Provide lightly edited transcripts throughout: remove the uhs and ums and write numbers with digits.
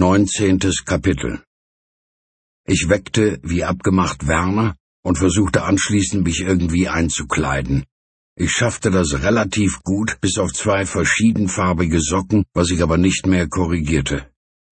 19. Kapitel. Ich weckte, wie abgemacht, Werner und versuchte anschließend, mich irgendwie einzukleiden. Ich schaffte das relativ gut, bis auf 2 verschiedenfarbige Socken, was ich aber nicht mehr korrigierte.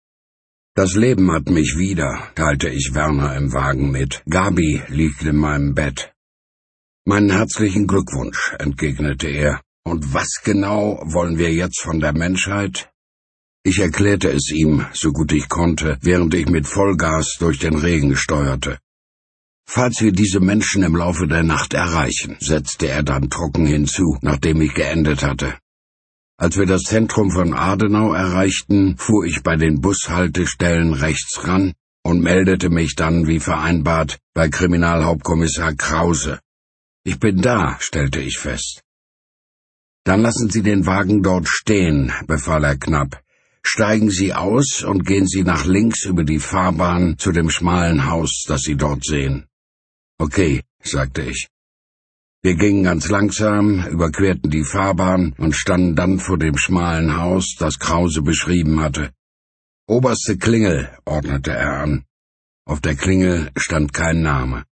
Das Leben hat mich wieder, teilte ich Werner im Wagen mit. Gabi liegt in meinem Bett. Meinen herzlichen Glückwunsch, entgegnete er. Und was genau wollen wir jetzt von der Menschheit? Ich erklärte es ihm, so gut ich konnte, während ich mit Vollgas durch den Regen steuerte. Falls wir diese Menschen im Laufe der Nacht erreichen, setzte er dann trocken hinzu, nachdem ich geendet hatte. Als wir das Zentrum von Adenau erreichten, fuhr ich bei den Bushaltestellen rechts ran und meldete mich dann, wie vereinbart, bei Kriminalhauptkommissar Krause. »Ich bin da«, stellte ich fest. »Dann lassen Sie den Wagen dort stehen«, befahl er knapp. »Steigen Sie aus und gehen Sie nach links über die Fahrbahn zu dem schmalen Haus, das Sie dort sehen.« »Okay«, sagte ich. Wir gingen ganz langsam, überquerten die Fahrbahn und standen dann vor dem schmalen Haus, das Krause beschrieben hatte. »Oberste Klingel«, ordnete er an. Auf der Klingel stand kein Name.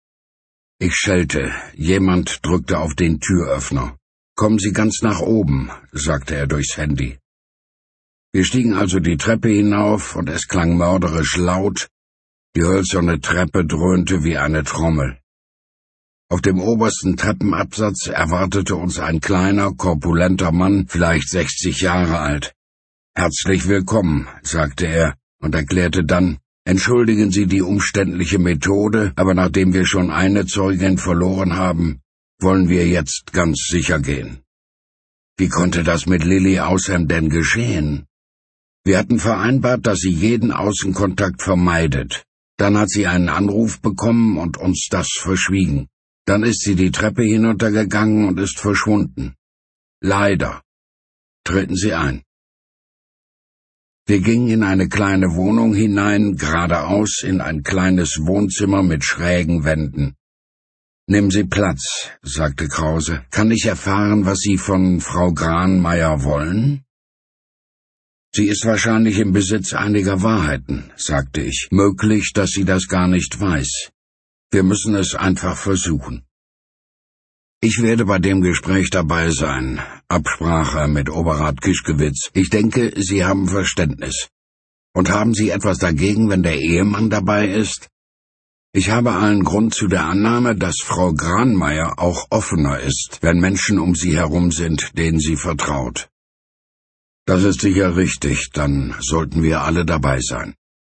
Ich schellte. Jemand drückte auf den Türöffner. »Kommen Sie ganz nach oben«, sagte er durchs Handy. Wir stiegen also die Treppe hinauf, und es klang mörderisch laut. Die hölzerne Treppe dröhnte wie eine Trommel. Auf dem obersten Treppenabsatz erwartete uns ein kleiner, korpulenter Mann, vielleicht 60 Jahre alt. »Herzlich willkommen«, sagte er und erklärte dann, »entschuldigen Sie die umständliche Methode, aber nachdem wir schon eine Zeugin verloren haben, wollen wir jetzt ganz sicher gehen.« Wie konnte das mit Lily Ausham denn geschehen? Wir hatten vereinbart, dass sie jeden Außenkontakt vermeidet. Dann hat sie einen Anruf bekommen und uns das verschwiegen. Dann ist sie die Treppe hinuntergegangen und ist verschwunden. Leider. Treten Sie ein. Wir gingen in eine kleine Wohnung hinein, geradeaus in ein kleines Wohnzimmer mit schrägen Wänden. »Nehmen Sie Platz«, sagte Krause. »Kann ich erfahren, was Sie von Frau Granmeier wollen?« »Sie ist wahrscheinlich im Besitz einiger Wahrheiten«, sagte ich. »Möglich, dass sie das gar nicht weiß. Wir müssen es einfach versuchen.« »Ich werde bei dem Gespräch dabei sein«, absprach er mit Oberrat Kischkewitz. »Ich denke, Sie haben Verständnis. Und haben Sie etwas dagegen, wenn der Ehemann dabei ist? Ich habe allen Grund zu der Annahme, dass Frau Granmeier auch offener ist, wenn Menschen um sie herum sind, denen sie vertraut.« »Das ist sicher richtig, dann sollten wir alle dabei sein.«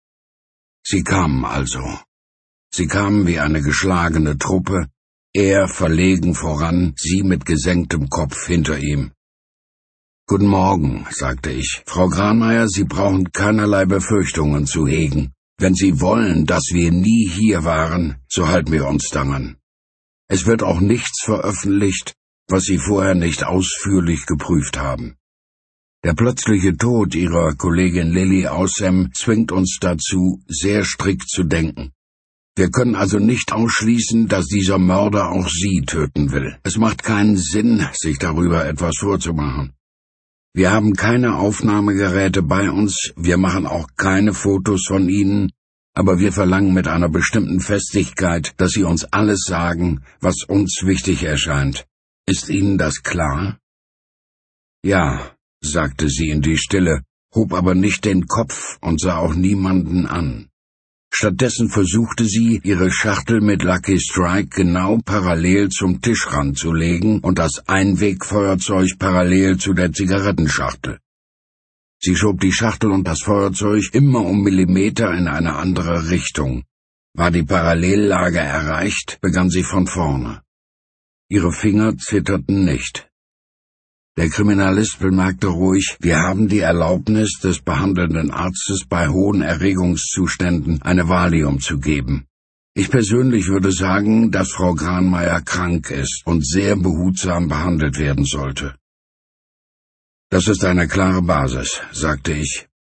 Sie kamen also. Sie kamen wie eine geschlagene Truppe, er verlegen voran, sie mit gesenktem Kopf hinter ihm. »Guten Morgen«, sagte ich. »Frau Granmeier, Sie brauchen keinerlei Befürchtungen zu hegen. Wenn Sie wollen, dass wir nie hier waren, so halten wir uns daran. Es wird auch nichts veröffentlicht, was Sie vorher nicht ausführlich geprüft haben. Der plötzliche Tod Ihrer Kollegin Lily Ausham zwingt uns dazu, sehr strikt zu denken. Wir können also nicht ausschließen, dass dieser Mörder auch Sie töten will. Es macht keinen Sinn, sich darüber etwas vorzumachen. Wir haben keine Aufnahmegeräte bei uns, wir machen auch keine Fotos von Ihnen, aber wir verlangen mit einer bestimmten Festigkeit, dass Sie uns alles sagen, was uns wichtig erscheint. Ist Ihnen das klar?« »Ja«, sagte sie in die Stille, hob aber nicht den Kopf und sah auch niemanden an. Stattdessen versuchte sie, ihre Schachtel mit Lucky Strike genau parallel zum Tischrand zu legen und das Einwegfeuerzeug parallel zu der Zigarettenschachtel. Sie schob die Schachtel und das Feuerzeug immer um Millimeter in eine andere Richtung. War die Parallellage erreicht, begann sie von vorne. Ihre Finger zitterten nicht. Der Kriminalist bemerkte ruhig, wir haben die Erlaubnis des behandelnden Arztes bei hohen Erregungszuständen eine Valium zu geben. Ich persönlich würde sagen, dass Frau Granmeier krank ist und sehr behutsam behandelt werden sollte. Das ist eine klare Basis, sagte ich.